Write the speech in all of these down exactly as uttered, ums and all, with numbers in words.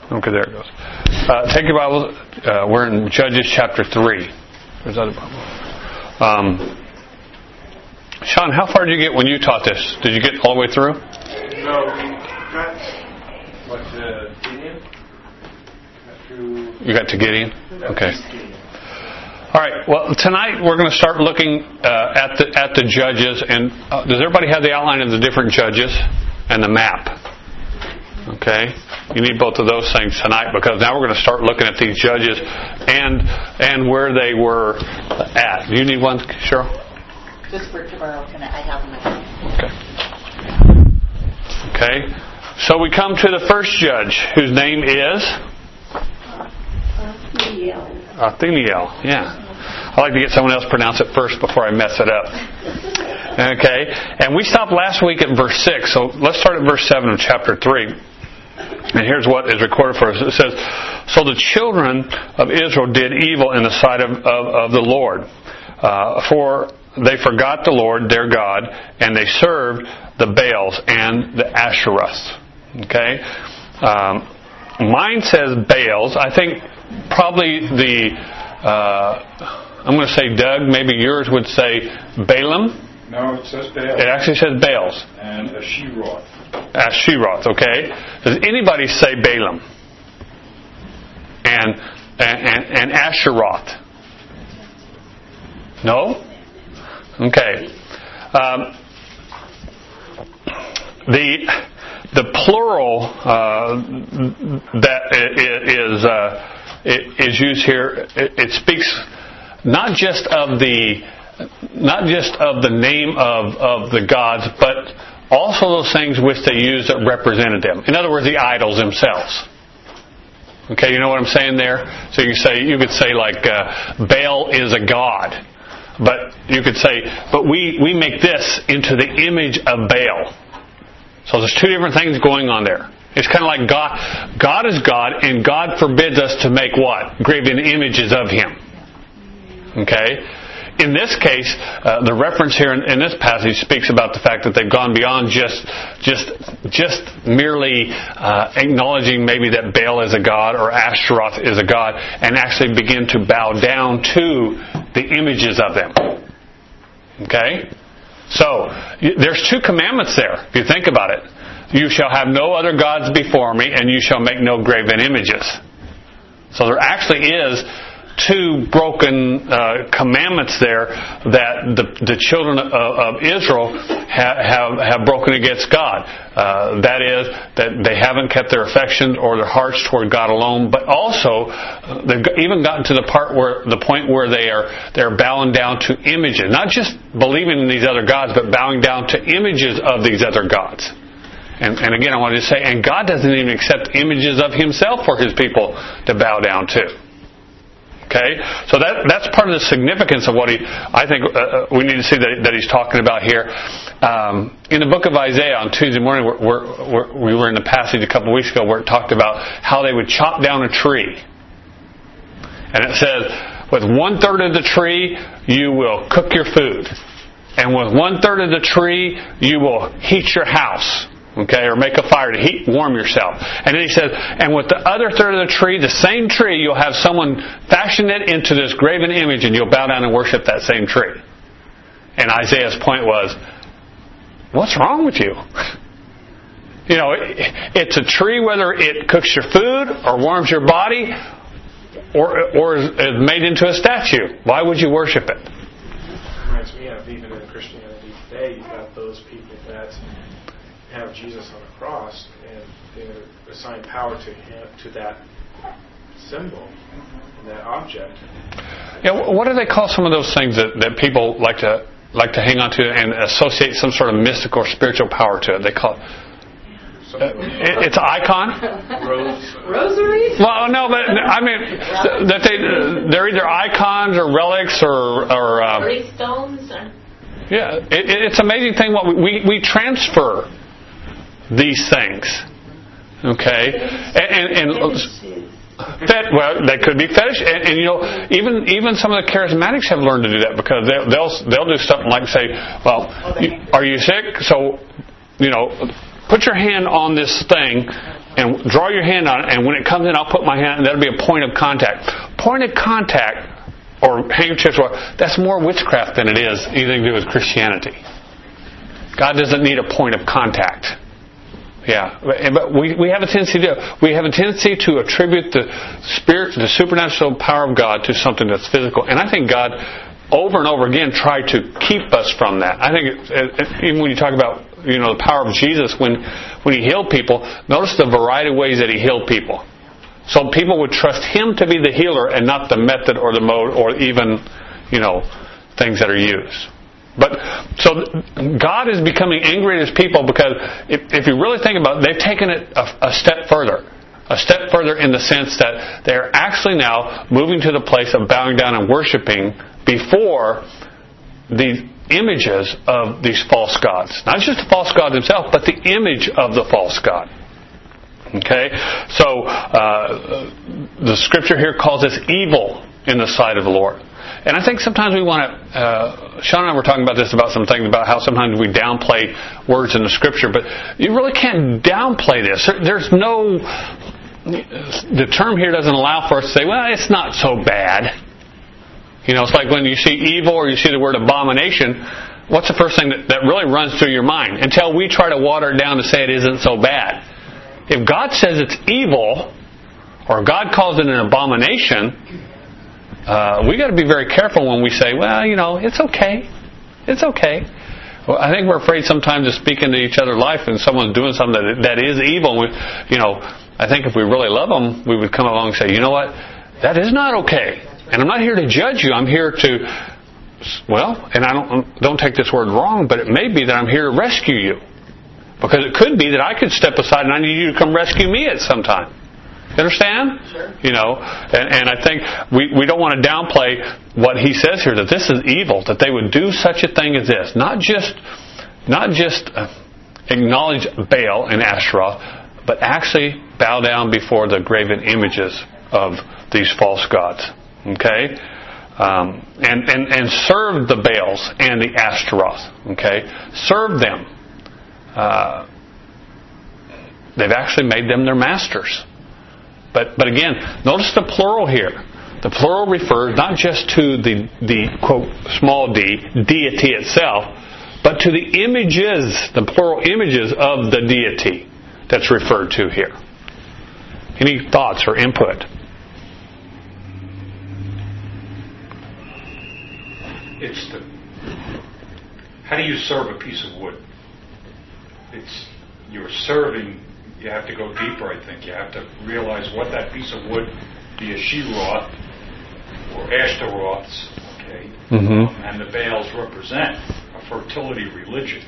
Okay, there it goes. Uh, take your Bible. Uh, we're in Judges chapter three. Where's that Bible? Um, Sean, how far did you get when you taught this? Did you get all the way through? No, we got what uh, Gideon. Got through. You got to Gideon? Okay. All right. Well, tonight we're going to start looking uh, at the at the judges. And uh, does everybody have the outline of the different judges and the map? Okay. You need both of those things tonight because now we're going to start looking at these judges and and where they were at. Do you need one, Cheryl? Just for tomorrow tonight. I have them. Okay. Okay. So we come to the first judge, whose name is Othniel. Othniel. Yeah. I like to get someone else to pronounce it first before I mess it up. Okay. And we stopped last week at verse six. So let's start at verse seven of chapter three. And here's what is recorded for us. It says, "So the children of Israel did evil in the sight of, of, of the Lord, uh, for they forgot the Lord their God, and they served the Baals and the Asheroths." Okay? Um, mine says Baals. I think probably the, uh, I'm going to say Doug, maybe yours would say Balaam. No, it says Baal. It actually says Baals. And Asheroth. Asheroth, okay? Does anybody say Balaam? And, and, and Asheroth? No? Okay. Um, the the plural uh, that is uh, is used here, it, it speaks not just of the not just of the name of, of the gods, but also those things which they used that represented them. In other words, the idols themselves. Okay, you know what I'm saying there? So you say you could say like uh, Baal is a god. But you could say, but we, we make this into the image of Baal. So there's two different things going on there. It's kind of like God. God is God, and God forbids us to make what? Graven images of Him. Okay? In this case, uh, the reference here in, in this passage speaks about the fact that they've gone beyond just just just merely uh, acknowledging maybe that Baal is a god or Ashtaroth is a god, and actually begin to bow down to the images of them. Okay? So, there's two commandments there, if you think about it. You shall have no other gods before me, and you shall make no graven images. So there actually is two broken uh, commandments there that the, the children of, of Israel have, have, have broken against God. Uh, that is, that they haven't kept their affection or their hearts toward God alone, but also uh, they've even gotten to the part where the point where they are they're bowing down to images, not just believing in these other gods, but bowing down to images of these other gods. And, and again, I wanted to say, and God doesn't even accept images of Himself for His people to bow down to. Okay, so that that's part of the significance of what he. I think uh, we need to see that, that he's talking about here. Um, in the book of Isaiah on Tuesday morning, we're, we're, we're, we were in the passage a couple of weeks ago where it talked about how they would chop down a tree, and it says, "With one third of the tree, you will cook your food, and with one third of the tree, you will heat your house." Okay, or make a fire to heat, warm yourself. And then he says, and with the other third of the tree, the same tree, you'll have someone fashion it into this graven image, and you'll bow down and worship that same tree. And Isaiah's point was, what's wrong with you? You know, it's a tree whether it cooks your food or warms your body or or is made into a statue. Why would you worship it? Reminds me of even in Christianity today, you've got those people that have Jesus on the cross and they assign power to him, to that symbol and that object. Yeah, what do they call some of those things that, that people like to like to hang on to and associate some sort of mystical or spiritual power to it? They call it. Uh, it it's an icon. Rose. Rosaries? Well, no, but I mean that they they're either icons or relics or or. Uh, stones. Or... Yeah, it, it's an amazing thing what we we, we transfer these things, okay, and, and, and that well, that could be fetish, and, and you know, even even some of the charismatics have learned to do that because they'll they'll, they'll do something like say, well, you, are you sick? So, you know, put your hand on this thing, and draw your hand on it, and when it comes in, I'll put my hand, and that'll be a point of contact. Point of contact, or handkerchiefs, that's more witchcraft than it is anything to do with Christianity. God doesn't need a point of contact. Yeah, but we, we have a tendency to we have a tendency to attribute the spirit, the supernatural power of God to something that's physical, and I think God over and over again tried to keep us from that. I think it, it, even when you talk about you know the power of Jesus when when He healed people, notice the variety of ways that He healed people. So people would trust Him to be the healer and not the method or the mode or even you know things that are used. But so God is becoming angry at His people because if, if you really think about it, they've taken it a, a step further. A step further in the sense that they're actually now moving to the place of bowing down and worshiping before the images of these false gods. Not just the false god himself, but the image of the false god. Okay? So uh, the Scripture here calls this evil in the sight of the Lord. And I think sometimes we want to, uh, Sean and I were talking about this, about some things about how sometimes we downplay words in the Scripture, but you really can't downplay this. There's no, the term here doesn't allow for us to say, well, it's not so bad. You know, it's like when you see evil or you see the word abomination, what's the first thing that, that really runs through your mind? Until we try to water it down to say it isn't so bad. If God says it's evil, or God calls it an abomination, Uh, we got to be very careful when we say, well, you know, it's okay. It's okay. Well, I think we're afraid sometimes to speak into each other's life and someone's doing something that, that is evil. We, you know, I think if we really love them, we would come along and say, you know what, that is not okay. And I'm not here to judge you. I'm here to, well, and I don't don't take this word wrong, but it may be that I'm here to rescue you. Because it could be that I could step aside and I need you to come rescue me at some time. You understand? Sure. You know, and, and I think we, we don't want to downplay what he says here, that this is evil, that they would do such a thing as this. Not just not just acknowledge Baal and Ashtaroth, but actually bow down before the graven images of these false gods. Okay? Um, and, and, and serve the Baals and the Ashtaroth. Okay? Serve them. Uh, they've actually made them their masters. But but again, notice the plural here. The plural refers not just to the, the quote, small d, deity itself, but to the images, the plural images of the deity that's referred to here. Any thoughts or input? It's the, how do you serve a piece of wood? It's, you're serving. You have to go deeper, I think. You have to realize what that piece of wood, be a She-Roth or Ashtaroths, okay, mm-hmm. and the Baals represent a fertility religion.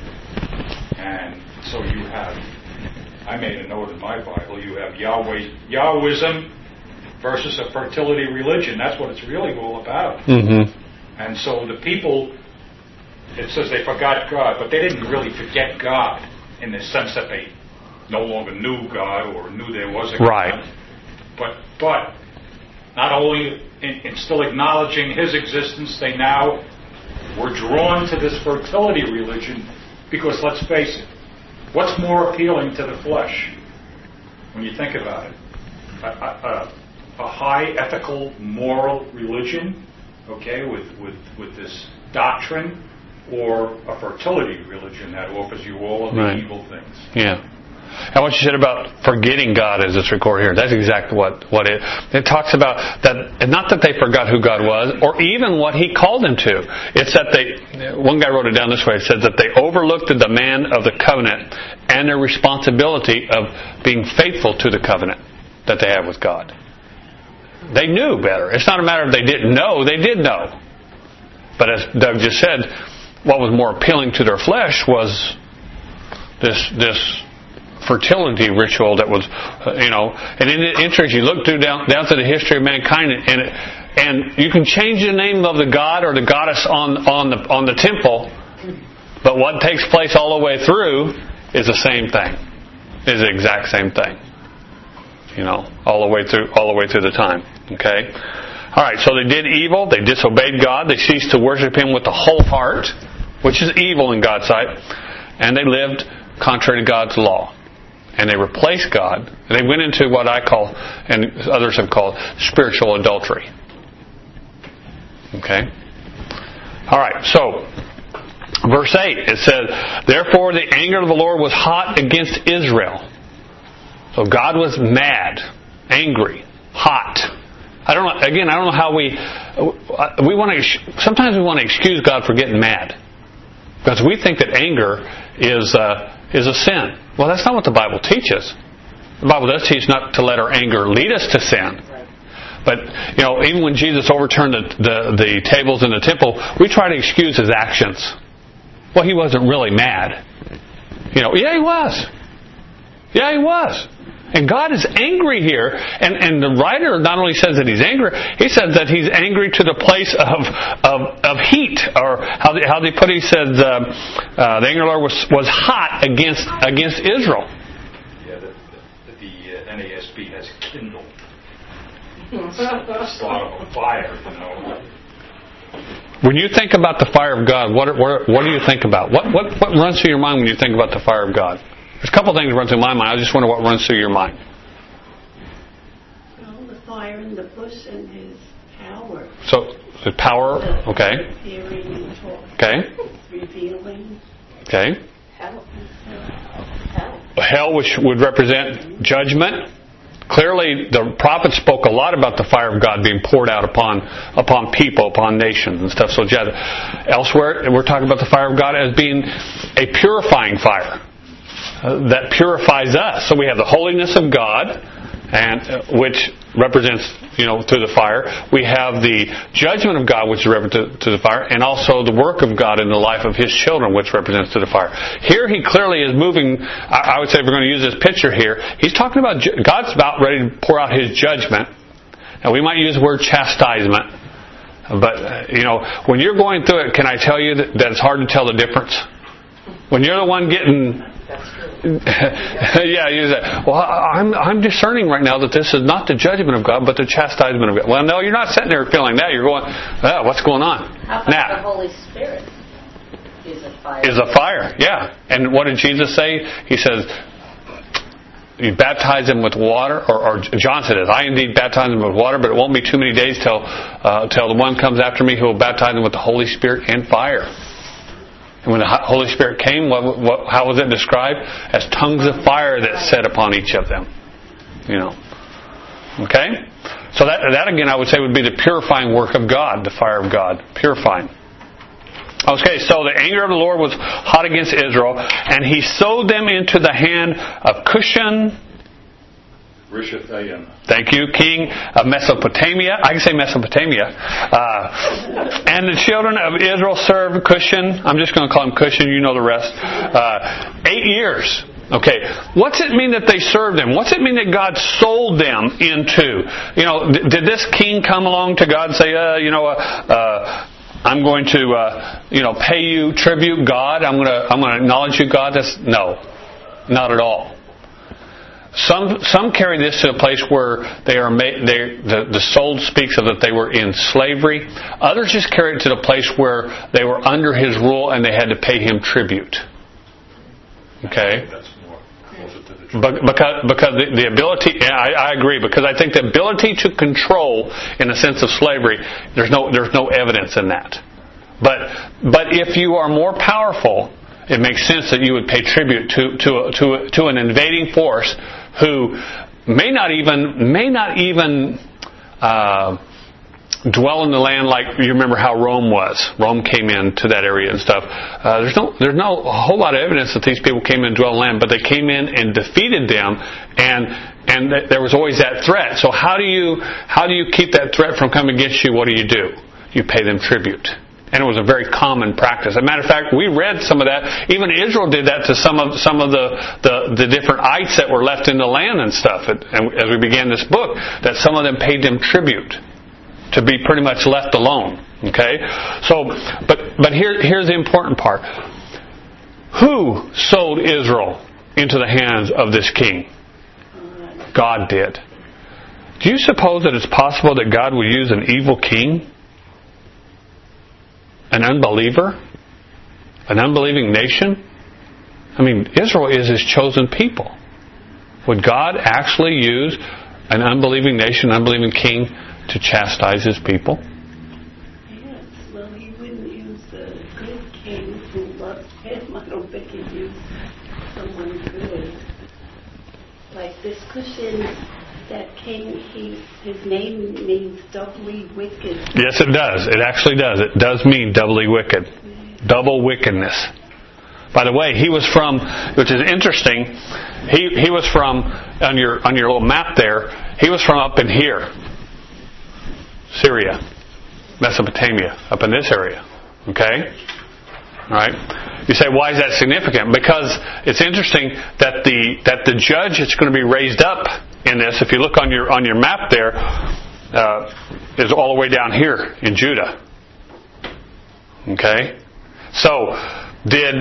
And so you have, I made a note in my Bible, you have Yahweh, Yahwism versus a fertility religion. That's what it's really all about. Mm-hmm. And so the people, it says they forgot God, but they didn't really forget God in the sense that they no longer knew God or knew there was a God. Right. But but not only in, in still acknowledging His existence, they now were drawn to this fertility religion because, let's face it, what's more appealing to the flesh when you think about it? A, a, a high ethical, moral religion, okay, with, with, with this doctrine, or a fertility religion that offers you all of the right. evil things. Yeah. And what you said about forgetting God as it's recorded here, that's exactly what, what it it talks about. That, and not that they forgot who God was, or even what He called them to. It's that they, one guy wrote it down this way, it says that they overlooked the demand of the covenant and their responsibility of being faithful to the covenant that they have with God. They knew better. It's not a matter of they didn't know, they did know. But as Doug just said, what was more appealing to their flesh was this this fertility ritual that was, uh, you know, and in the interest, you look through down down to the history of mankind, and it, and you can change the name of the god or the goddess on on the on the temple, but what takes place all the way through is the same thing, is the exact same thing, you know, all the way through all the way through the time. Okay, all right. So they did evil. They disobeyed God. They ceased to worship Him with the whole heart, which is evil in God's sight, and they lived contrary to God's law. and they replaced God. And they went into what I call, and others have called, spiritual adultery. Okay? All right, so verse eight, it says, therefore the anger of the Lord was hot against Israel. So God was mad, angry, hot. I don't know, again, I don't know how we, we want to, sometimes we want to excuse God for getting mad. Because we think that anger is uh, is a sin. Well, that's not what the Bible teaches. The Bible does teach not to let our anger lead us to sin. But, you know, even when Jesus overturned the, the, the tables in the temple, we try to excuse His actions. Well, He wasn't really mad. You know, yeah, He was. Yeah, He was. And God is angry here. And, and the writer not only says that He's angry, he says that He's angry to the place of of, of heat. Or how they, how they put it, He says uh, uh, the anger of the Lord was, was hot against against Israel. Yeah, the, the, the uh, N A S B has kindled. It's sort of a fire, you know. When you think about the fire of God, what what, what do you think about? What, what what runs through your mind when you think about the fire of God? There's a couple of things that run through my mind. I just wonder what runs through your mind. Well, the fire in the bush and His power. So, the power, okay. Hearing and talking. Okay. Revealing. Okay. Hell. Hell. Hell, which would represent judgment. Clearly, the prophet spoke a lot about the fire of God being poured out upon upon people, upon nations and stuff. So, elsewhere, we're talking about the fire of God as being a purifying fire uh, that purifies us. So we have the holiness of God, and uh, which represents, you know, through the fire. We have the judgment of God, which is represented to the fire, and also the work of God in the life of His children, which represents to the fire. Here He clearly is moving, I would say if we're going to use this picture here, He's talking about, God's about ready to pour out His judgment. And we might use the word chastisement, but, uh, you know, when you're going through it, can I tell you that, that it's hard to tell the difference? When you're the one getting... yeah, you say, well, I'm I'm discerning right now that this is not the judgment of God, but the chastisement of God. Well, no, you're not sitting there feeling that. You're going, oh, what's going on? How about now, the Holy Spirit is a fire? Is a fire, yeah. And what did Jesus say? He says, you baptize them with water, or, or John said it, I indeed baptize them with water, but it won't be too many days till, uh, till the one comes after me who will baptize them with the Holy Spirit and fire. And when the Holy Spirit came, what, what, how was it described? As tongues of fire that set upon each of them. You know. Okay? So that, that again, I would say would be the purifying work of God, the fire of God. Purifying. Okay, so the anger of the Lord was hot against Israel, and He sold them into the hand of Cushan. Rishathaim. Thank you, king of Mesopotamia. I can say Mesopotamia. Uh, and the children of Israel served Cushan. I'm just going to call him Cushan. You know the rest. Uh, eight years. Okay. What's it mean that they served him? What's it mean that God sold them into? You know, th- did this king come along to God and say, uh, you know, uh, uh, I'm going to, uh, you know, pay you tribute, God. I'm going to, I'm going to acknowledge you, God. That's no, not at all. Some some carry this to a place where they are made, they, the the soul speaks of that they were in slavery. Others just carry it to the place where they were under His rule and they had to pay Him tribute. Okay. That's more closer to the truth. But because because the, the ability, yeah, I, I agree. Because I think the ability to control, in a sense of slavery, there's no there's no evidence in that. But but if you are more powerful, it makes sense that you would pay tribute to to to to an invading force who may not even may not even uh, dwell in the land like you remember how Rome was. Rome came into that area and stuff. Uh, there's no there's no a whole lot of evidence that these people came in and dwelled in the land, but they came in and defeated them, and and th- there was always that threat. So how do you how do you keep that threat from coming against you? What do you do? You pay them tribute. And it was a very common practice. As a matter of fact, we read some of that. Even Israel did that to some of some of the, the, the different ites that were left in the land and stuff. And as we began this book, that some of them paid them tribute to be pretty much left alone. Okay? So, but but here here's the important part. Who sold Israel into the hands of this king? God did. Do you suppose that it's possible that God would use an evil king? An unbeliever? An unbelieving nation? I mean, Israel is His chosen people. Would God actually use an unbelieving nation, an unbelieving king to chastise His people? Yes, well, He wouldn't use the good king who loves Him. I don't think He'd use someone good. Like this Cushan, that king, he, his name means doubly wicked. Yes, it does. It actually does. It does mean doubly wicked. Double wickedness. By the way, he was from, which is interesting, he he was from, on your on your little map there, he was from up in here. Syria. Mesopotamia. Up in this area. Okay? Alright? You say, why is that significant? Because it's interesting that the that the judge that's going to be raised up in this, if you look on your on your map there, uh, is all the way down here in Judah. Okay? So, did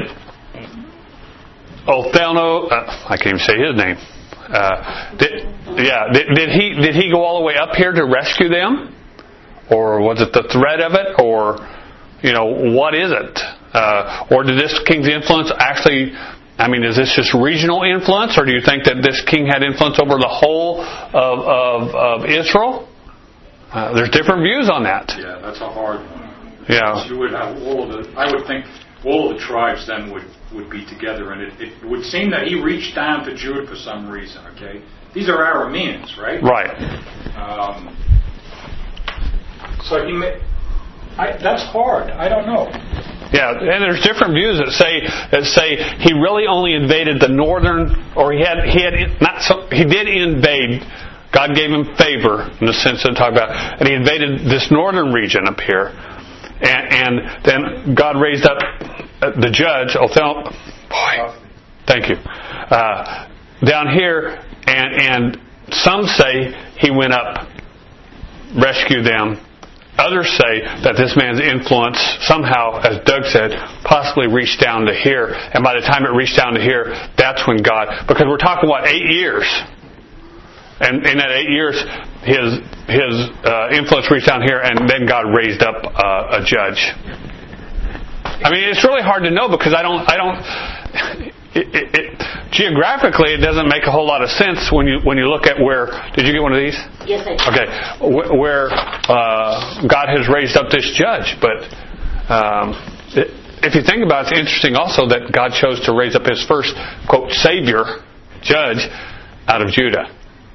Othello, uh, I can't even say his name. Uh, did, yeah, did, did he did he go all the way up here to rescue them, or was it the threat of it, or you know what is it, uh, or did this king's influence actually? I mean, is this just regional influence, or do you think that this king had influence over the whole of of, of Israel? Uh, there's different views on that. Yeah, that's a hard one. Yeah, you would have all of the. I would think all of the tribes then would. would be together, and it, it would seem that he reached down to Judah for some reason, okay? These are Arameans, right? Right. Um, so he may, I, that's hard. I don't know. Yeah, and there's different views that say that say he really only invaded the northern, or he had he had not so, he did invade. God gave him favor in the sense that I talk about, and he invaded this northern region up here, and, and then God raised up the judge, Othello, boy, thank you, uh, down here, and, and some say he went up, rescued them. Others say that this man's influence somehow, as Doug said, possibly reached down to here, and by the time it reached down to here, that's when God, because we're talking, what, eight years? And in that eight years, his his uh, influence reached down here, and then God raised up uh, a judge. I mean, it's really hard to know because I don't, I don't. It, it, it, geographically, it doesn't make a whole lot of sense when you when you look at where. Did you get one of these? Yes, I did. Okay, where uh, God has raised up this judge, but um, it, if you think about it, it's interesting also that God chose to raise up His first quote savior, judge, out of Judah.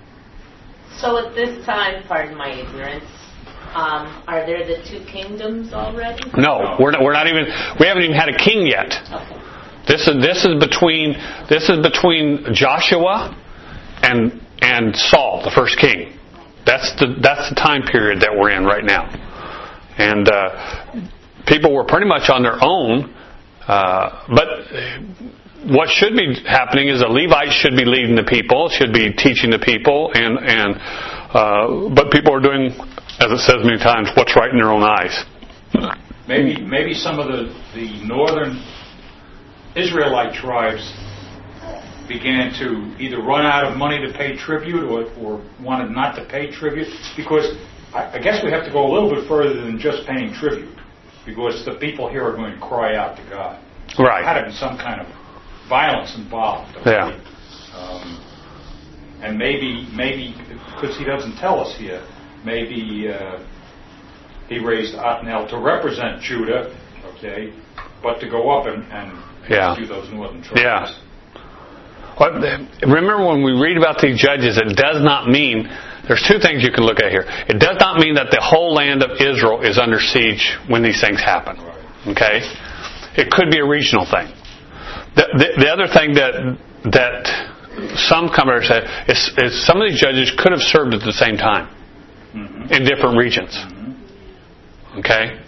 So at this time, pardon my ignorance. Um, are there the two kingdoms already? No, we're not, we're not even. We haven't even had a king yet. Okay. This is this is between this is between Joshua and and Saul, the first king. That's the that's the time period that we're in right now. And uh, people were pretty much on their own. Uh, but what should be happening is the Levites should be leading the people, should be teaching the people, and and uh, but people are doing, as it says many times, what's right in their own eyes. Maybe maybe some of the, the northern Israelite tribes began to either run out of money to pay tribute or, or wanted not to pay tribute, because I, I guess we have to go a little bit further than just paying tribute, because the people here are going to cry out to God. So right. There had to be some kind of violence involved. Okay? Yeah. Um, and maybe, maybe, because he doesn't tell us here, maybe uh, he raised Othniel to represent Judah, okay, but to go up and, and yeah. rescue those northern tribes. Yeah. Well, remember when we read about these judges, it does not mean, there's two things you can look at here. It does not mean that the whole land of Israel is under siege when these things happen. Okay? It could be a regional thing. The, the, the other thing that that some commentators say is, is some of these judges could have served at the same time mm-hmm. in different regions. Mm-hmm. Okay?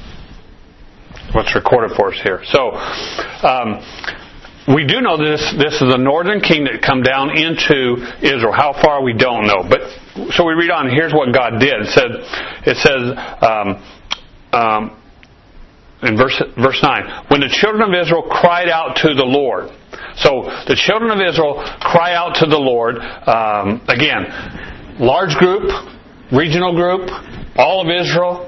What's recorded for us here. So, um, we do know this. This is a northern king that come down into Israel. How far we don't know. But so we read on. Here's what God did. It said. It says um, um, in verse verse nine. When the children of Israel cried out to the Lord. So the children of Israel cry out to the Lord. Um, again, large group, regional group, all of Israel.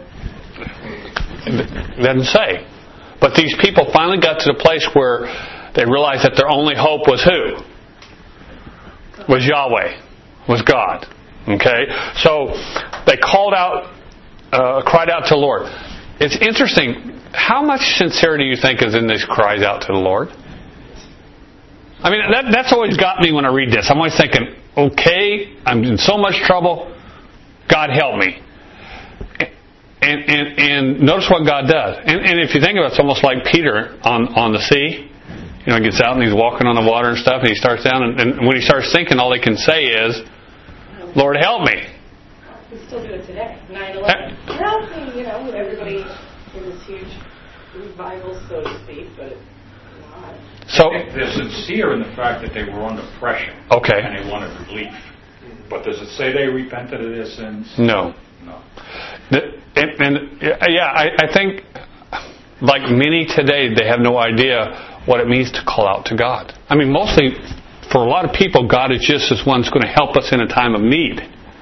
It doesn't say. But these people finally got to the place where they realized that their only hope was who? was Yahweh, was God. Okay? So they called out, uh, cried out to the Lord. It's interesting. How much sincerity do you think is in these cries out to the Lord? I mean, that, that's always got me when I read this. I'm always thinking, okay, I'm in so much trouble. God help me. And, and, and notice what God does. And, and if you think about it, it's almost like Peter on, on the sea. You know, he gets out and he's walking on the water and stuff, and he starts down, and, and when he starts sinking, all he can say is, Lord, help me. We still do it today. nine eleven. Help me, you know, everybody in this huge revival, so to speak, but it's not. So they're sincere in the fact that they were under pressure. Okay. And they wanted relief. But does it say they repented of their sins? No. No. The, and, and yeah, I, I think, like many today, they have no idea what it means to call out to God. I mean, mostly, for a lot of people, God is just this one who's going to help us in a time of need,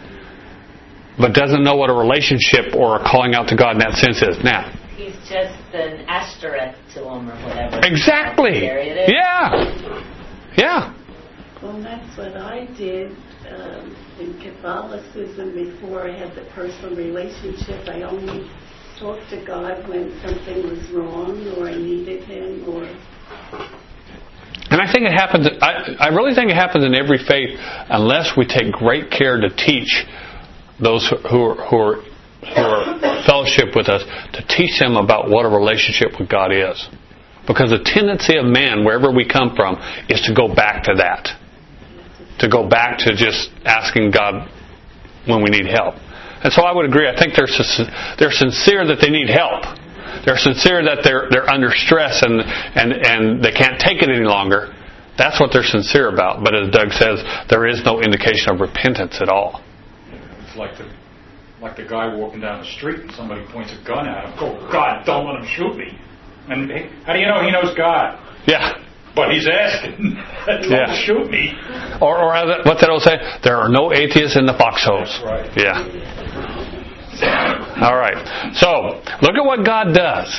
but doesn't know what a relationship or a calling out to God in that sense is. Now, He's just an asterisk to him or whatever. Exactly. There it is. Yeah. Yeah. Well, that's what I did um, in Catholicism before I had the personal relationship. I only talked to God when something was wrong or I needed Him or... And I think it happens, I, I really think it happens in every faith unless we take great care to teach those who are, who are, who are fellowship with us, to teach them about what a relationship with God is. Because the tendency of man, wherever we come from, is to go back to that. To go back to just asking God when we need help. And so I would agree, I think they're, they're sincere that they need help. They're sincere that they're they're under stress and, and, and they can't take it any longer. That's what they're sincere about. But as Doug says, there is no indication of repentance at all. It's like the like the guy walking down the street and somebody points a gun at him. Oh, God, don't let him shoot me. And he, how do you know he knows God? Yeah. But he's asking, don't Yeah. shoot me. Or, or as, what's that old say? There are no atheists in the foxholes. That's right. Yeah. All right. So, look at what God does.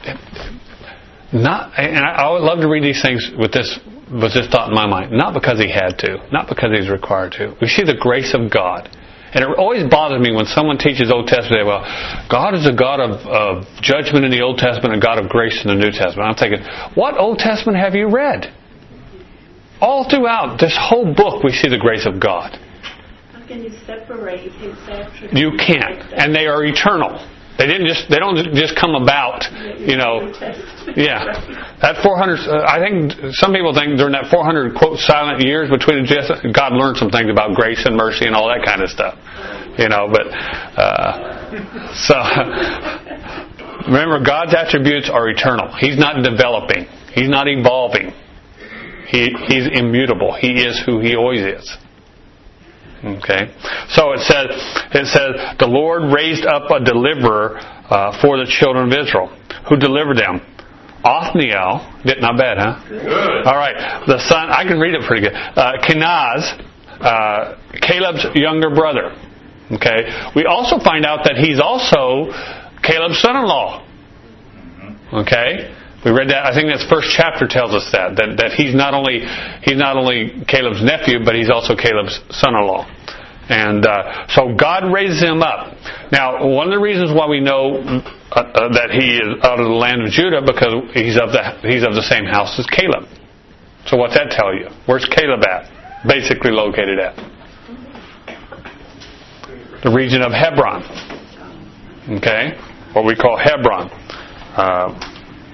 Not, and I would love to read these things with this with this thought in my mind. Not because He had to. Not because He's required to. We see the grace of God. And it always bothers me when someone teaches Old Testament, well, God is a God of, of judgment in the Old Testament and God of grace in the New Testament. I'm thinking, what Old Testament have you read? All throughout this whole book we see the grace of God. How can you separate His attributes? You can't. And they are eternal. They didn't just they don't just come about, you know. Yeah. That four hundred I think some people think during that four hundred quote silent years between the Genesis, God learned some things about grace and mercy and all that kind of stuff. You know, but uh, so remember, God's attributes are eternal. He's not developing. He's not evolving. He he's immutable. He is who He always is. Okay, so it says it says the Lord raised up a deliverer uh, for the children of Israel. Who delivered them? Othniel, not bad, huh? Good. All right, the son. I can read it pretty good. Uh, Kenaz, uh, Caleb's younger brother. Okay, we also find out that he's also Caleb's son-in-law. Okay. We read that. I think that's first chapter tells us that that that he's not only he's not only Caleb's nephew, but he's also Caleb's son-in-law. And uh, so God raises him up. Now, one of the reasons why we know uh, uh, that he is out of the land of Judah because he's of the he's of the same house as Caleb. So what's that tell you? Where's Caleb at? Basically located at the region of Hebron. Okay, what we call Hebron. Uh,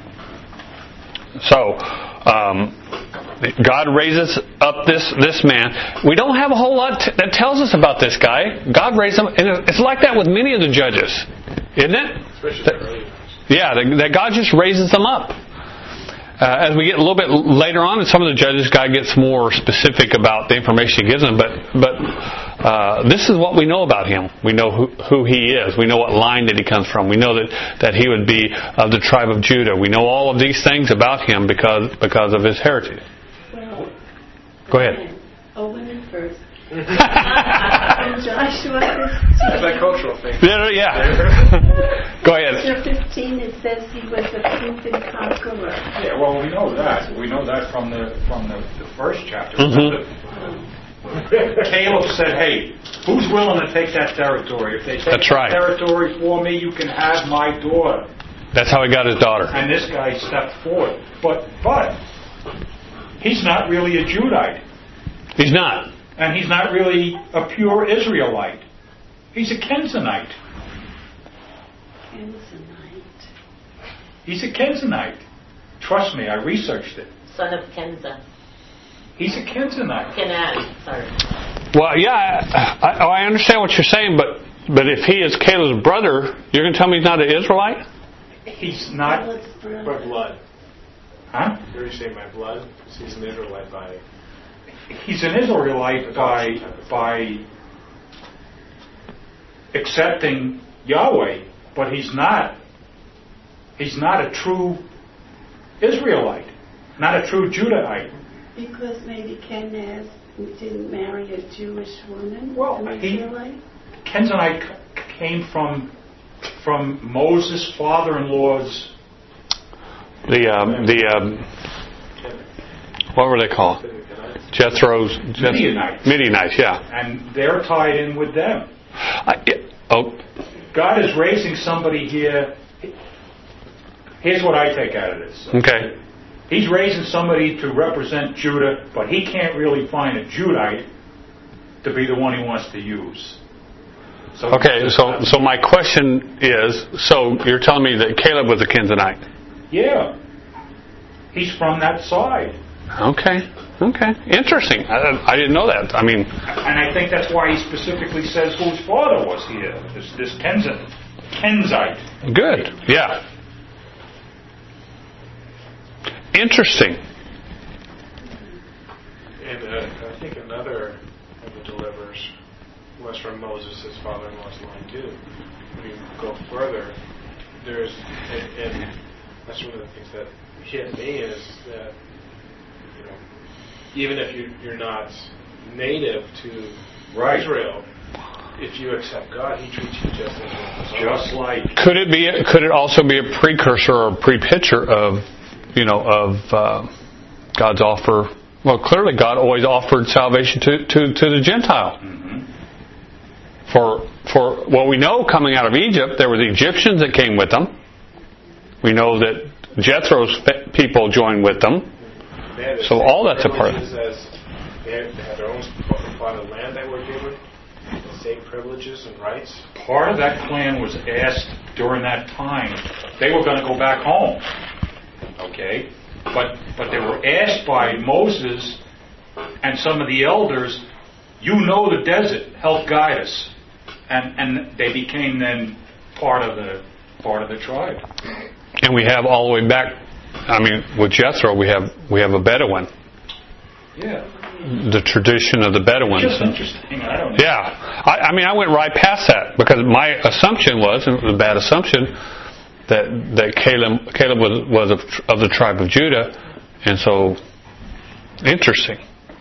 So, um, God raises up this, this man. We don't have a whole lot t- that tells us about this guy. God raised him, and it's like that with many of the judges, isn't it? Especially That, the early ones. yeah, that, that God just raises them up. Uh, as we get a little bit later on in some of the judges, God gets more specific about the information He gives them. But but uh, this is what we know about him. We know who, who he is. We know what line that he comes from. We know that, that he would be of the tribe of Judah. We know all of these things about him because because of his heritage. Well, Go ahead. Owen and first. And Joshua fifteen. That's that cultural thing. Yeah. yeah. Go ahead. Chapter fifteen, it says he was a proven conqueror. Yeah, well, we know that. We know that from the from the, the first chapter. Mm-hmm. Um, Caleb said, hey, who's willing to take that territory? If they take That's that right. territory for me, you can have my daughter. That's how he got his daughter. And this guy stepped forward. But, but, he's not really a Judite. He's not. And he's not really a pure Israelite. He's a Kenzanite. Kenzanite. He's a Kenzanite. Trust me, I researched it. Son of Kenza. He's a Kenzanite. Kenan, sorry. Well, yeah, I, I, I understand what you're saying, but but if he is Caleb's brother, you're going to tell me he's not an Israelite? He's not. By blood. Huh? You're saying by blood? Because he's an Israelite by... He's an Israelite by by accepting Yahweh, but he's not. He's not a true Israelite, not a true Judahite. Because maybe Kenaz didn't marry a Jewish woman, Well, an he- Israelite? Kenzanite c- came from from Moses' father-in-law's. The um, the um, what were they called? Jethro's Jeth- Midianites. Midianites, yeah. And they're tied in with them. I, oh, God is raising somebody here. Here's what I take out of this. okay. He's raising somebody to represent Judah, but he can't really find a Judite to be the one he wants to use. So Okay, so so my question is, so you're telling me that Caleb was a Kenzanite? Yeah. He's from that side. Okay, okay. Interesting. I, I didn't know that. I mean, And I think that's why he specifically says whose father was here. This, this Kenzan, Kenzite. good. Yeah. Interesting. And uh, I think another of the deliverers was from Moses, his father-in-law's line too. When you go further, there's, and, and that's one of the things that hit me is that, you know, even if you, you're not native to Right. Israel, if you accept God, He treats you just as one. Just like Could it be? Could it also be a precursor or a pre-picture of, you know, of uh, God's offer? Well, clearly God always offered salvation to to, to the Gentile. mm-hmm. For for what we know, coming out of Egypt, there were the Egyptians that came with them. We know that Jethro's people joined with them. They had the So same all that's a part. privileges as They had, they had their own plot of land they were given, the same privileges and rights. part of that plan was asked during that time. They were going to go back home. Okay? But but they were asked by Moses and some of the elders, you know the desert, help guide us. And and they became then part of the part of the tribe. And we have all the way back, I mean, with Jethro, we have we have a Bedouin. Yeah. The tradition of the Bedouins. Just interesting. I don't know. Yeah. I, I mean, I went right past that because my assumption was, and it was a bad assumption, that that Caleb Caleb was was of, of the tribe of Judah, and so interesting.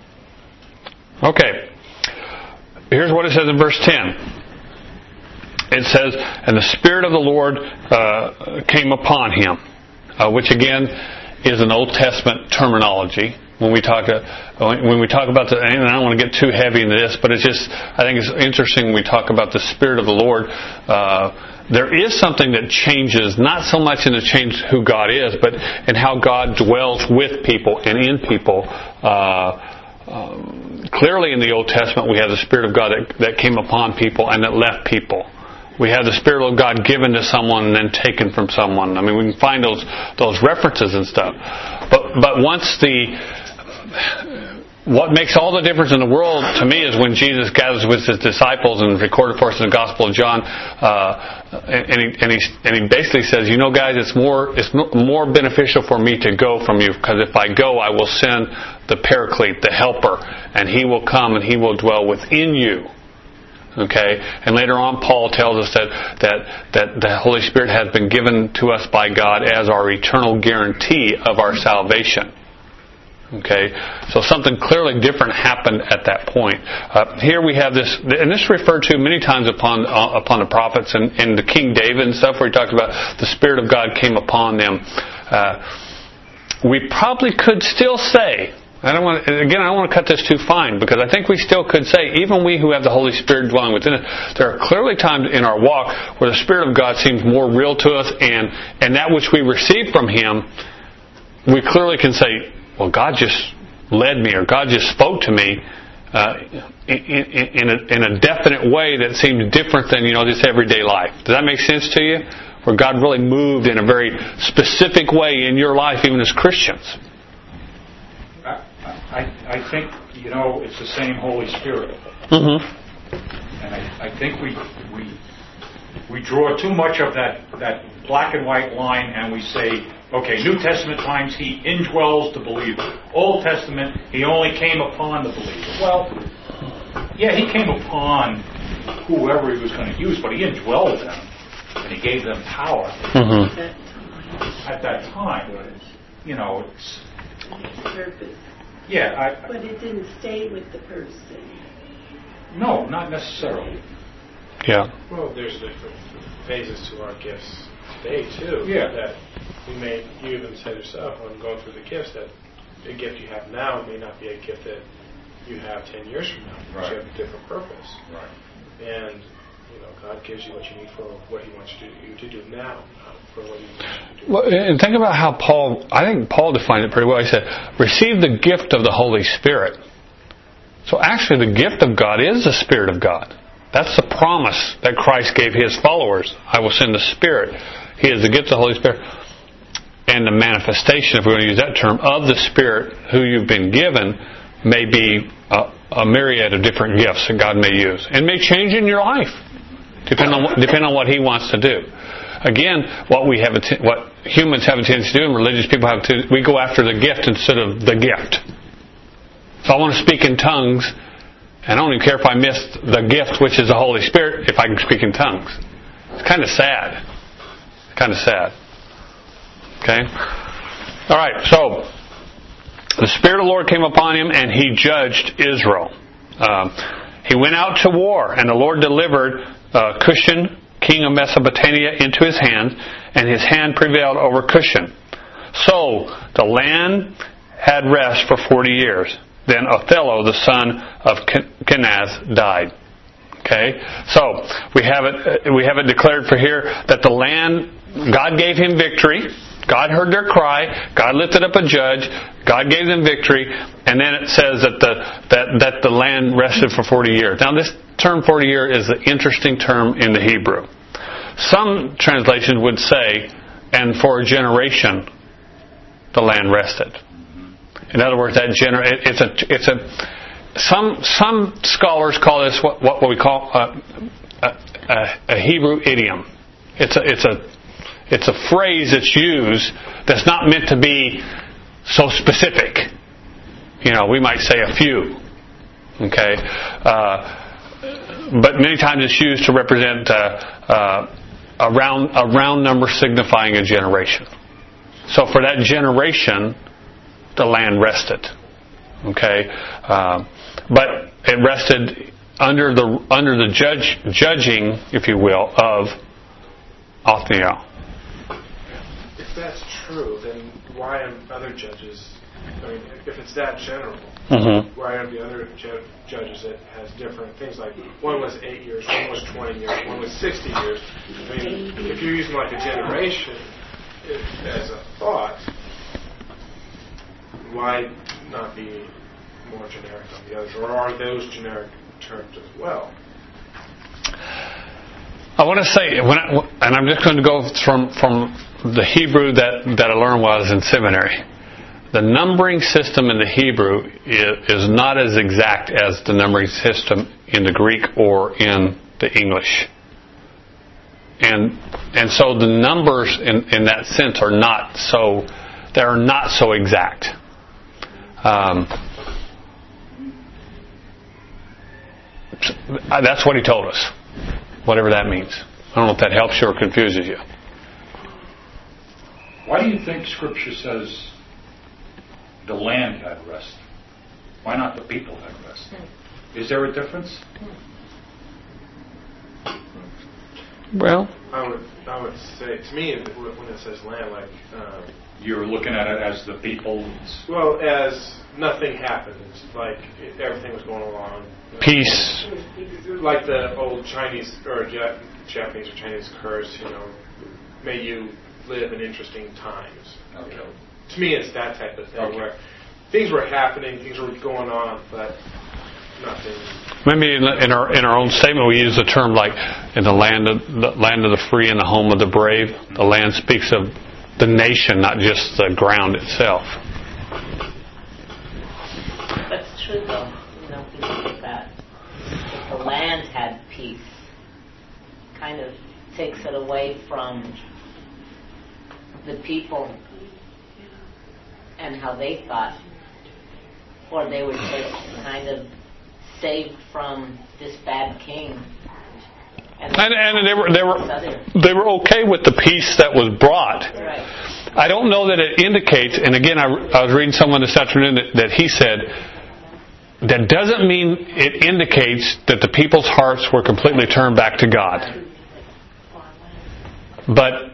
Okay. Here's what it says in verse ten. It says, "And the Spirit of the Lord uh, came upon him," uh, which again is an Old Testament terminology. When we talk, uh, when we talk about the, and I don't want to get too heavy into this, but it's just, I think it's interesting when we talk about the Spirit of the Lord. Uh, there is something that changes, not so much in the change who God is, but in how God dwells with people and in people. Uh, um, clearly in the Old Testament we have the Spirit of God that, that came upon people and that left people. We have the Spirit of God given to someone and then taken from someone. I mean, we can find those those references and stuff. But but once the what makes all the difference in the world to me is when Jesus gathers with his disciples and recorded for us in the Gospel of John, uh, and, he, and, he, and he basically says, you know, guys, it's more it's more beneficial for me to go from you, because if I go, I will send the Paraclete, the Helper, and he will come and he will dwell within you. Okay, and later on, Paul tells us that that that the Holy Spirit has been given to us by God as our eternal guarantee of our salvation. Okay, so something clearly different happened at that point. Uh, here we have this, and this is referred to many times upon uh, upon the prophets and, and the King David and stuff, where he talks about the Spirit of God came upon them. Uh, we probably could still say I don't want. Again, I don't want to cut this too fine, because I think we still could say, even we who have the Holy Spirit dwelling within us, there are clearly times in our walk where the Spirit of God seems more real to us, and and that which we receive from Him, we clearly can say, well, God just led me, or God just spoke to me uh, in, in, in, a, in a definite way that seems different than, you know, just everyday life. Does that make sense to you? Where God really moved in a very specific way in your life, even as Christians. I, I think, you know, it's the same Holy Spirit. Mm-hmm. And I, I think we we we draw too much of that, that black and white line, and we say, okay, New Testament times He indwells the believer. Old Testament, He only came upon the believer. Well, yeah, He came upon whoever He was going to use, but He indwelled them, and He gave them power Mm-hmm. at that time. You know, it's... Purpose. Yeah, I, But it didn't stay with the person. no, not necessarily. Yeah. Well, there's different phases to our gifts today, too. Yeah. That we may, you even said yourself when going through the gifts, that a gift you have now may not be a gift that you have ten years from now. Right. You have a different purpose. Right. And, you know, God gives you what you need for what He wants you to do now, not for what He wants you to do. Well, and think about how Paul, I think Paul defined it pretty well. He said, receive the gift of the Holy Spirit. So actually the gift of God is the Spirit of God. That's the promise that Christ gave His followers. I will send the Spirit. He is the gift of the Holy Spirit. And the manifestation, if we're going to use that term, of the Spirit who you've been given may be a, a myriad of different gifts that God may use. And may change in your life, depending on, depending on what He wants to do. Again, what we have, a t- what humans have a tendency to do, and religious people have to, we go after the gift instead of the gift. So I want to speak in tongues, and I don't even care if I miss the gift, which is the Holy Spirit, if I can speak in tongues. It's kind of sad. It's kind of sad. Okay? All right, so the Spirit of the Lord came upon Him, and He judged Israel. Um, he went out to war, and the Lord delivered uh, Cushan, king of Mesopotamia, into his hand, and his hand prevailed over Cushan. So the land had rest for forty years. Then Othello, the son of Kenaz, died. Okay, so we have it. We have it declared for here that the land, God gave him victory. God heard their cry. God lifted up a judge. God gave them victory, and then it says that the that that the land rested for forty years. Now, this term forty year is an interesting term in the Hebrew. Some translations would say, and for a generation, the land rested. In other words, that gener- it's a it's a some some scholars call this what what we call a, a, a Hebrew idiom. It's a it's a it's a phrase that's used that's not meant to be so specific. You know, we might say a few. Okay, uh, but many times it's used to represent uh, uh, a round a round number signifying a generation. So for that generation, the land rested. Okay, uh, but it rested under the under the judge judging, if you will, of Othniel. If that's true, then why aren't other judges? I mean, if it's that general, Mm-hmm. why aren't the other ju- judges that has different things? Like one was eight years, one was twenty years, one was sixty years. I mean, if you're using like a generation if, as a thought, why not be more generic on the others, or are those generic terms as well? I want to say, when I, and I'm just going to go from from the Hebrew that, that I learned while I was in seminary. The numbering system in the Hebrew is, is not as exact as the numbering system in the Greek or in the English. And and so the numbers in, in that sense are not so they are not so exact. Um, that's what he told us. Whatever that means. I don't know if that helps you or confuses you. Why do you think Scripture says the land had rest? Why not the people had rest? Is there a difference? Well, I would, I would say, to me, when it says land, like, um, You're looking at it as the people's... well, as nothing happened, like everything was going along. peace. Like the old Chinese or Ja- Japanese or Chinese curse, you know, may you live in interesting times. Okay. You know, to me, it's that type of thing Okay. where things were happening, things were going on, but nothing. Maybe in, in our in our own statement we use the term like in the land of the land of the free and the home of the brave. The land speaks of the nation, not just the ground itself. That's true, though. You know, if you look at that, if the land had peace, kind of takes it away from the people and how they thought, or they were just kind of saved from this bad king. And, And, and they were they were other. they were okay with the peace that was brought. Right. I don't know that it indicates. And again, I, I was reading someone this afternoon that, that he said that doesn't mean it indicates that the people's hearts were completely turned back to God. But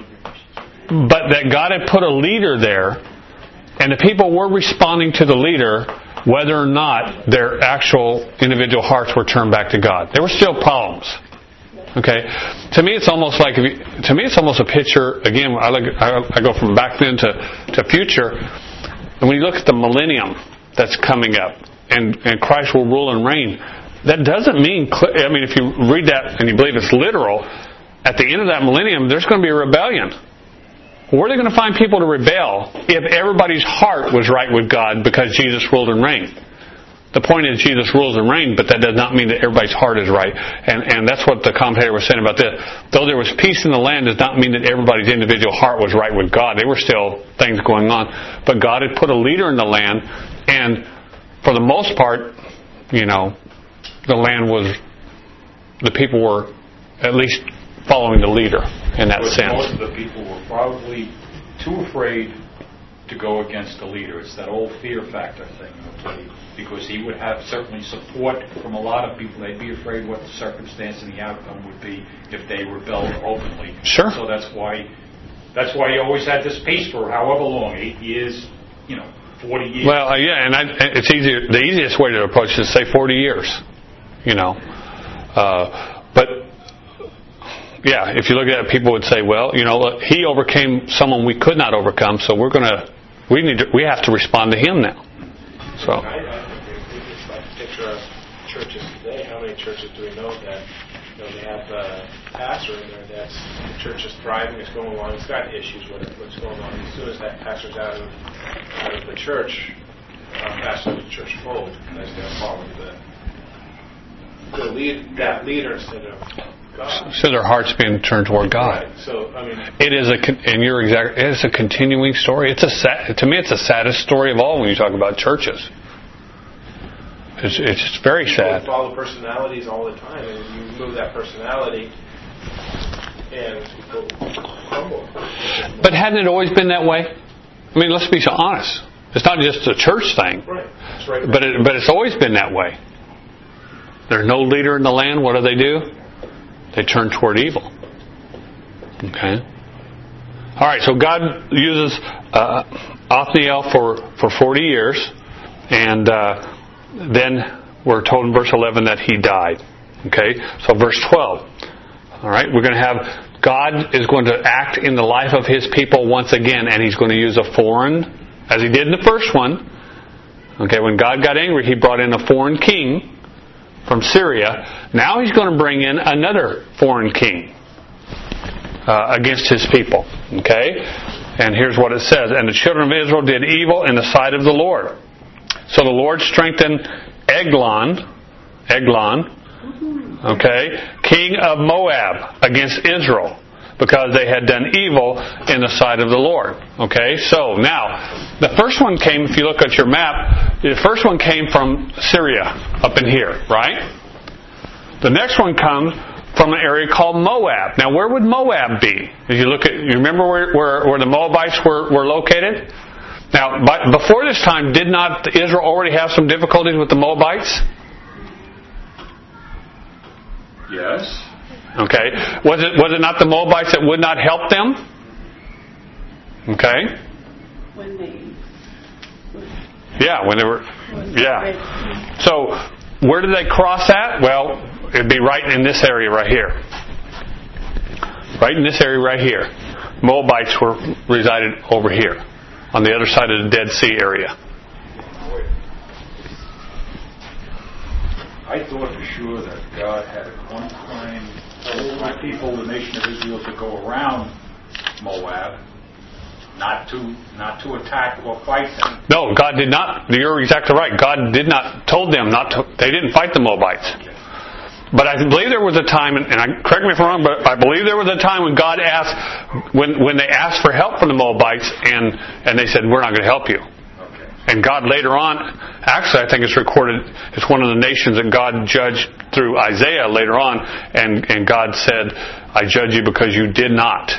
but that God had put a leader there, and the people were responding to the leader, whether or not their actual individual hearts were turned back to God. There were still problems. Okay, to me it's almost like if you, to me it's almost a picture. Again, I, look, I, I go from back then to to future, and when you look at the millennium that's coming up, and and Christ will rule and reign, that doesn't mean. I mean, if you read that and you believe it's literal, at the end of that millennium, there's going to be a rebellion. Where are they going to find people to rebel if everybody's heart was right with God because Jesus ruled and reigned? The point is Jesus rules and reigns, but that does not mean that everybody's heart is right. And and that's what the commentator was saying about this. Though there was peace in the land does not mean that everybody's individual heart was right with God. There were still things going on. But God had put a leader in the land, and for the most part, you know, the land was, the people were at least following the leader in that But sense. most of the people were probably too afraid to go against the leader. It's that old fear factor thing, okay? Because he would have certainly support from a lot of people. They'd be afraid what the circumstance and the outcome would be if they rebelled openly. Sure. So that's why that's why he always had this peace for however long, eight years, you know, forty years. Well, uh, yeah, and I, it's easier. The easiest way to approach it is say forty years. You know, uh, but yeah, if you look at it, people would say, well, you know, look, he overcame someone we could not overcome, so we're going to we need to, we have to respond to him now. So. I, I think it's like a picture of churches today. How many churches do we know that, you know, they have a pastor in there that's the church is thriving, it's going along, it's got issues with it, what's going on. As soon as that pastor's out of out of the church, um, pastor of the church fold, that's their problem. The, the lead that leader instead of God. So their heart's being turned toward God. Right. So I mean, It is a, and you're exact. It is a continuing story. It's a sad, to me, it's the saddest story of all when you talk about churches. It's, it's very sad. people follow personalities all the time, and you move that personality, and people crumble. But hadn't it always been that way? I mean, let's be so honest. It's not just a church thing, Right. That's right. but it, but it's always been that way. There's no leader in the land. What do they do? They turn toward evil. Okay. All right. So God uses uh, Othniel for for forty years, and uh, then we're told in verse eleven that he died. Okay. So verse twelve. All right. We're going to have God is going to act in the life of His people once again, and He's going to use a foreign, as He did in the first one. Okay. When God got angry, He brought in a foreign king from Syria. Now He's going to bring in another foreign king uh, against His people. Okay? And here's what it says. And the children of Israel did evil in the sight of the Lord. So the Lord strengthened Eglon, Eglon, okay, king of Moab against Israel, because they had done evil in the sight of the Lord. Okay, so now, the first one came, if you look at your map, the first one came from Syria, up in here, right? The next one comes from an area called Moab. Now, where would Moab be? If you look at, you remember where, where, where the Moabites were, were located? Now, by, before this time, did not Israel already have some difficulties with the Moabites? Yes. Okay. Was it was it not the Moabites that would not help them? Okay. When they. Yeah, when they were. Yeah. So where did they cross at? Well, it'd be right in this area right here. Right in this area right here. Moabites were resided over here, on the other side of the Dead Sea area. I thought for sure that God had at one time told my people, the nation of Israel, to go around Moab, not to not to attack or fight them. No, God did not. You're exactly right. God did not told them not to. They didn't fight the Moabites. But I believe there was a time, and I, correct me if I'm wrong, but I believe there was a time when God asked, when when they asked for help from the Moabites, and and they said, "We're not going to help you." And God later on, actually I think it's recorded, it's one of the nations that God judged through Isaiah later on, and, and God said, "I judge you because you did not."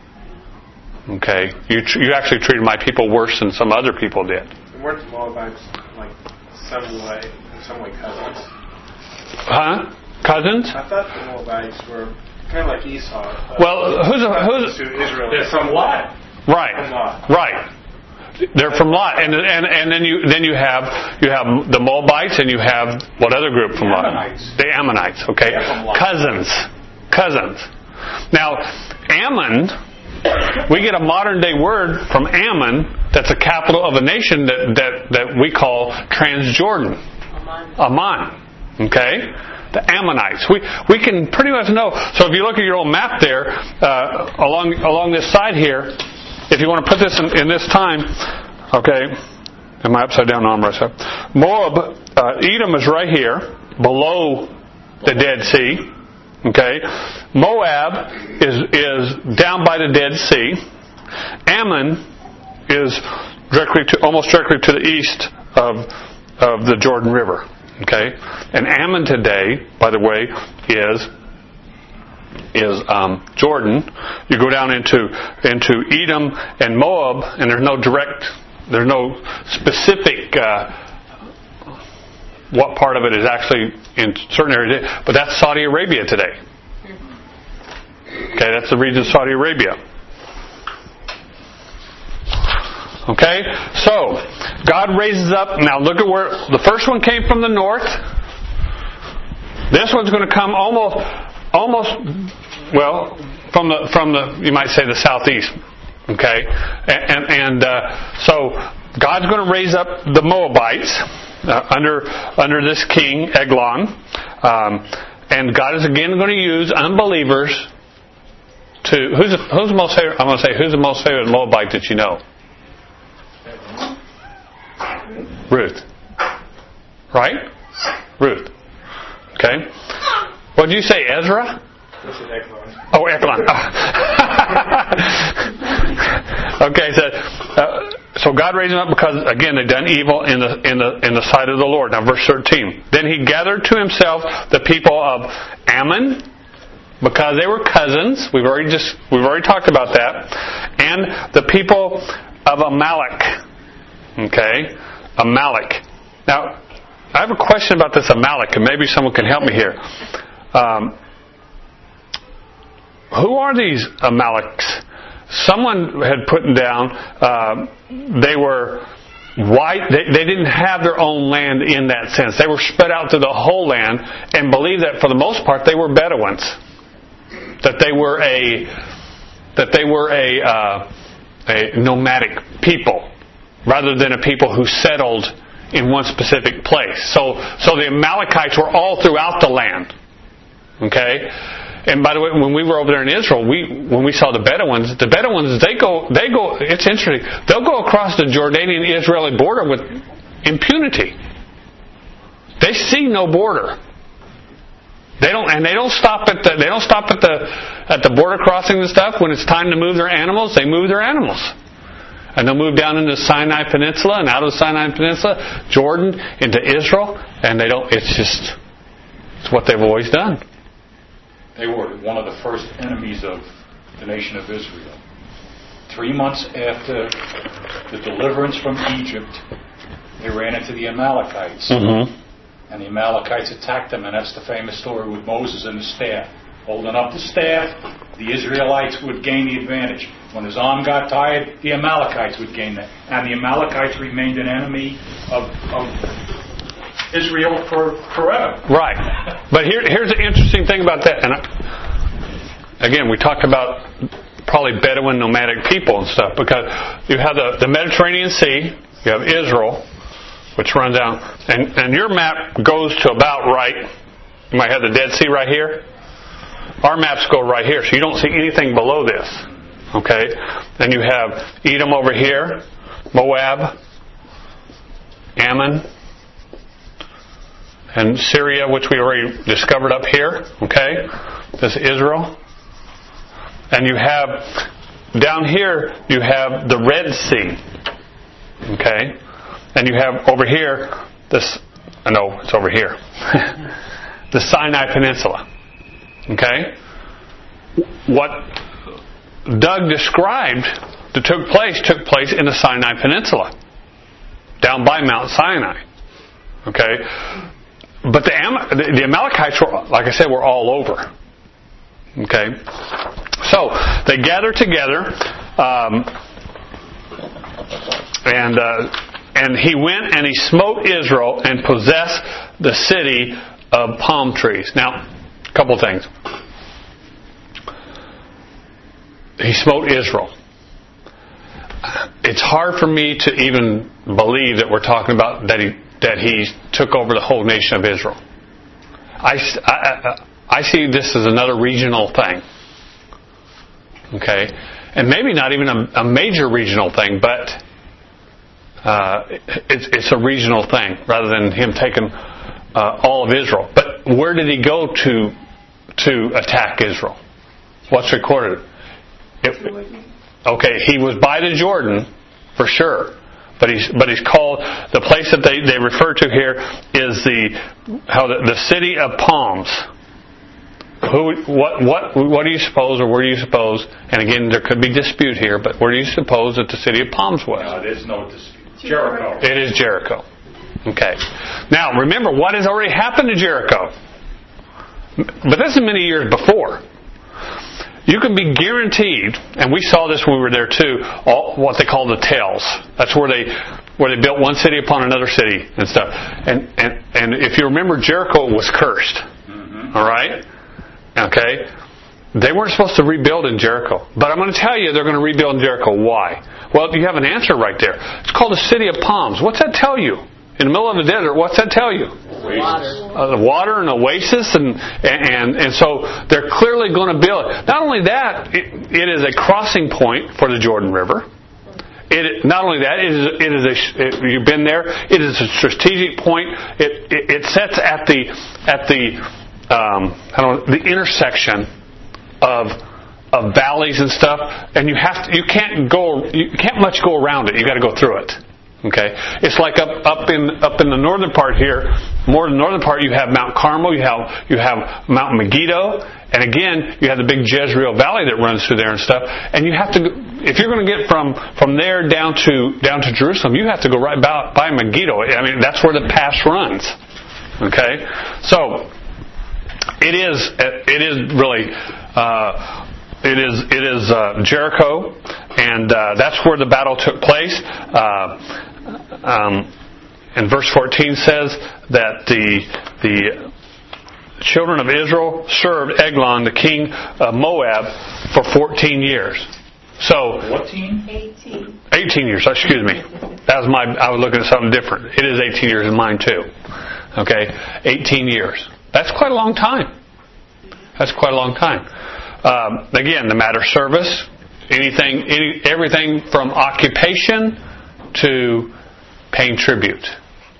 Okay, you you actually treated my people worse than some other people did. And weren't the Moabites like some way, in some way cousins? Huh? Cousins? I thought the Moabites were kind of like Esau. Uh, Well, who's a, who's to Israel? They're from Lot. right? From Lot. Right. They're from Lot, and and and then you then you have you have the Moabites, and you have what other group from Lot? Ammonites. The Ammonites. Okay, They're from Lot. cousins, cousins. Now, Ammon, we get a modern day word from Ammon. That's the capital of a nation that that that we call Transjordan, Amman. Amman. Okay. The Ammonites. We we can pretty much know. So if you look at your old map there, uh, along along this side here, if you want to put this in, in this time, okay, am I upside down? No, I'm right side. Moab, uh, Edom is right here, below the Dead Sea. Okay, Moab is is down by the Dead Sea. Ammon is directly to almost directly to the east of of the Jordan River. Okay, and Ammon today, by the way, is is um, Jordan. You go down into into Edom and Moab, and there's no direct, there's no specific uh, what part of it is actually in certain areas, but that's Saudi Arabia today. Okay, that's the region of Saudi Arabia. Okay, so God raises up. Now look at where the first one came from the north. This one's going to come almost, almost, well, from the from the you might say the southeast. Okay, and and, and uh, so God's going to raise up the Moabites uh, under under this king Eglon, um, and God is again going to use unbelievers to who's the, who's the most favorite, I'm going to say who's the most favorite Moabite that you know. Ruth. Right? Ruth. Okay. What did you say, Ezra? This is Eglon. Oh, Eglon. Okay, so uh, so God raised them up because again they've done evil in the in the in the sight of the Lord. Now verse thirteen. Then he gathered to himself the people of Ammon, because they were cousins. We've already just we've already talked about that, and the people of Amalek. Okay. Amalek. Now, I have a question about this Amalek, and maybe someone can help me here. Um, who are these Amaleks? Someone had put down uh, they were white. They, they didn't have their own land in that sense. They were spread out through the whole land, and believed that for the most part they were Bedouins. That they were a that they were a uh, a nomadic people, rather than a people who settled in one specific place. So, so the Amalekites were all throughout the land. Okay? And by the way, when we were over there in Israel, we when we saw the Bedouins, the Bedouins, they go, they go, it's interesting, they'll go across the Jordanian-Israeli border with impunity. They see no border. They don't, and they don't stop at the, they don't stop at the, at the border crossing and stuff. When it's time to move their animals, they move their animals. And they'll move down into the Sinai Peninsula and out of the Sinai Peninsula, Jordan, into Israel, and they don't, it's just, it's what they've always done. They were one of the first enemies of the nation of Israel. Three months after the deliverance from Egypt, they ran into the Amalekites. Mm-hmm. And the Amalekites attacked them, and that's the famous story with Moses and the staff. holding up the staff, the Israelites would gain the advantage. When his arm got tired, the Amalekites would gain that. And the Amalekites remained an enemy of, of Israel for forever. Right. But here, here's the interesting thing about that. And I, again, we talked about probably Bedouin nomadic people and stuff, because you have the, the Mediterranean Sea, you have Israel, which runs down, and, and your map goes to about right. You might have the Dead Sea right here. Our maps go right here, so you don't see anything below this. Okay? Then you have Edom over here, Moab, Ammon, and Syria, which we already discovered up here. Okay? This is Israel. And you have, down here, you have the Red Sea. Okay? And you have over here, this, no, it's over here. The Sinai Peninsula. Okay? What Doug described that took place, took place in the Sinai Peninsula. Down by Mount Sinai. Okay? But the, Am- the Amalekites, were, like I said, were all over. Okay? So, they gathered together, um, and uh, and he went and he smote Israel and possessed the city of palm trees. Now, a couple things. He smote Israel. It's hard for me to even believe that we're talking about that he that he took over the whole nation of Israel. I, I, I see this as another regional thing. Okay? And maybe not even a, a major regional thing, but uh, it's, it's a regional thing rather than him taking uh, all of Israel. But where did he go to to attack Israel? What's recorded? It, okay, he was by the Jordan, for sure. But he's but he's called, the place that they, they refer to here is the how the, the city of palms. Who what what what do you suppose, or where do you suppose? And again, there could be dispute here, but where do you suppose that the city of palms was? No, there's no dispute. Jericho. It is Jericho. Okay. Now remember what has already happened to Jericho. But this is many years before. You can be guaranteed, and we saw this when we were there too, all, what they call the tails. That's where they where they built one city upon another city and stuff. And and, and if you remember, Jericho was cursed. Mm-hmm. All right? Okay? They weren't supposed to rebuild in Jericho. But I'm going to tell you they're going to rebuild in Jericho. Why? Well, you have an answer right there. It's called the city of palms. What's that tell you? In the middle of the desert, what's that tell you? Water. Uh, the water and oasis, and, and and so they're clearly going to build. Not only that, it, it is a crossing point for the Jordan River. It not only that, it is it is a it, you've been there. It is a strategic point. It it, it sets at the at the um, I don't know, the intersection of of valleys and stuff, and you have to, you can't go you can't much go around it. You got to go through it. Okay, it's like up up in up in the northern part here. More in the northern part, you have Mount Carmel, you have you have Mount Megiddo, and again, you have the big Jezreel Valley that runs through there and stuff. And you have to, if you're going to get from from there down to down to Jerusalem, you have to go right by, by Megiddo. I mean, that's where the pass runs. Okay, so it is it is really. Uh, It is it is uh, Jericho, and uh, that's where the battle took place. Uh, um, and verse fourteen says that the the children of Israel served Eglon, the king of Moab, for fourteen years. So fourteen? eighteen. eighteen years. Excuse me. That was my. I was looking at something different. It is eighteen years in mine too. Okay, eighteen years. That's quite a long time. That's quite a long time. Um, again, the matter of service, anything, any, everything from occupation to paying tribute.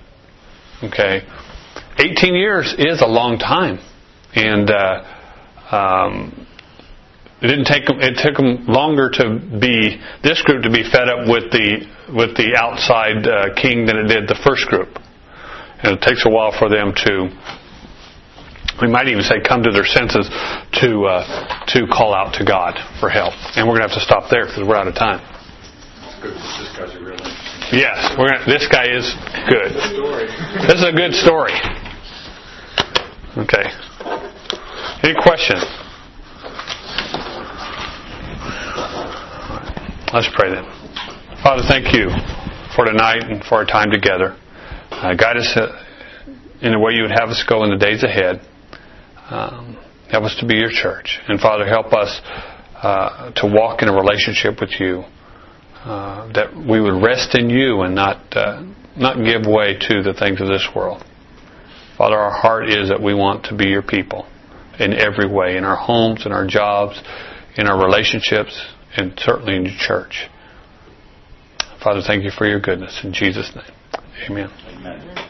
Okay, eighteen years is a long time, and uh, um, it didn't take them. It took them longer to be this group to be fed up with the with the outside uh, king than it did the first group, and it takes a while for them to. We might even say come to their senses to uh, to call out to God for help. And we're going to have to stop there because we're out of time. That's good. This guy's a real interesting. Yes, we're gonna, this guy is good. This is a good story. Okay. Any questions? Let's pray then. Father, thank you for tonight and for our time together. Uh, guide us uh, in the way you would have us go in the days ahead. Um, help us to be your church. And Father, help us uh, to walk in a relationship with you. Uh, that we would rest in you and not uh, not give way to the things of this world. Father, our heart is that we want to be your people in every way, in our homes, in our jobs, in our relationships, and certainly in your church. Father, thank you for your goodness. In Jesus' name, amen. Amen.